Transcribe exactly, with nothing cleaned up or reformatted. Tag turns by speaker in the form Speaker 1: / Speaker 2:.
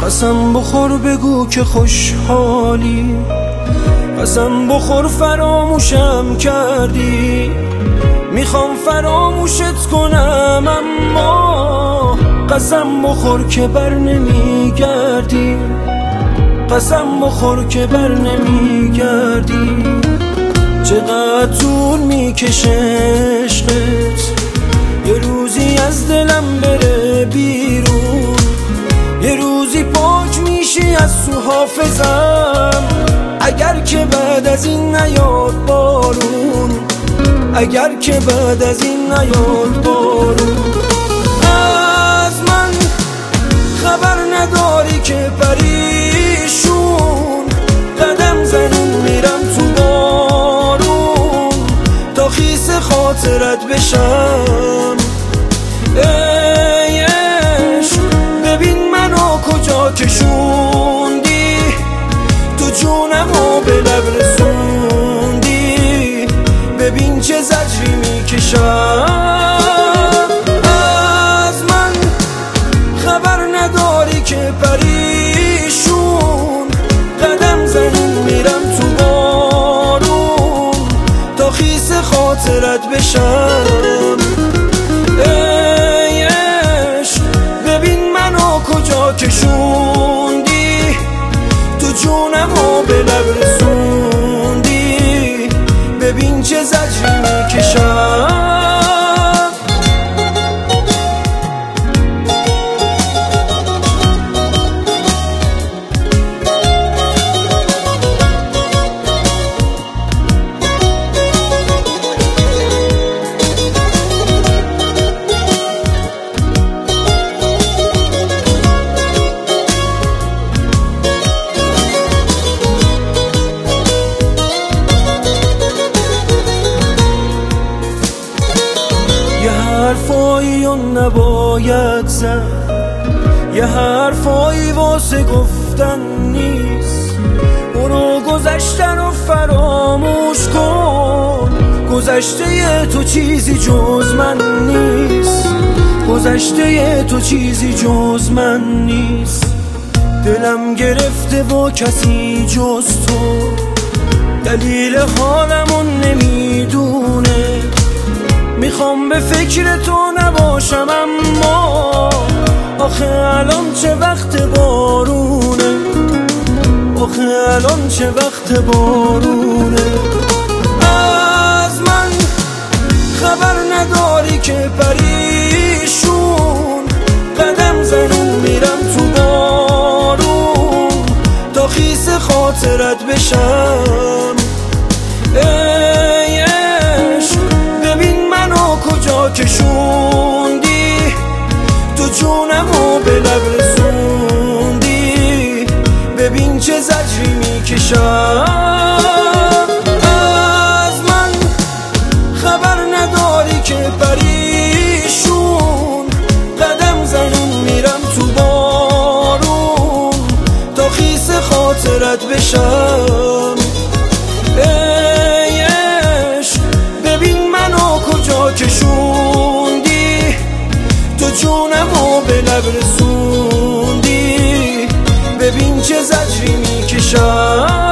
Speaker 1: قسم بخور بگو که خوشحالی، قسم بخور فراموشم کردی. میخوام فراموشت کنم اما قسم بخور که بر نمیگردی، قسم بخور که بر نمیگردی. چقدر طول میکشه عشقت، یه روزی از دلم بره بیرون، یه روزی پاک میشی از تو حافظم. اگر که بعد از این نیاد بارون، اگر که بعد از این نیاد بارون. از من خبر نداری که پریشون قدم زنون میرم تو بارون تا خیس خاطرت بشم. ای عشق ببین منو کجا کشوندی، تو جونمو به لب رسوندی. ببین چه زجری میکشم. از من خبر نداری که پریشون قدم زنون میرم تو بارون تا خیس خاطرت بشم. ای عشق ببین منو کجا کشوندی، تو جونمو به لب رسوندی. ببین چه زجری میکشم. حرفایی نباید زد، یه حرفایی واسه گفتن نیست. برو گذشته رو فراموش کن، گذشته تو چیزی جز من نیست، گذشته تو چیزی جز من نیست. دلم گرفته با کسی جز تو، دلیل حالمون نمیدونه. میخوام به فکر تو نباشم اما آخه الان چه وقت بارونه، آخه الان چه وقت بارونه. از من خبر نداری که پریشون قدم زنون میرم تو بارون تا خیس خاطرت بشم. ای عشق ببین منو کجا کشوندی، تو جونمو به لب رسوندی. ببین چه زجری میکشم. از من خبر نداری که پریشون قدم زنون میرم تو بارون تا خیس خاطرت بشم. ای عشق ببین منو کجا کشوندی، تو جونمو به لب رسوندی. ببین چه زجری میکشم.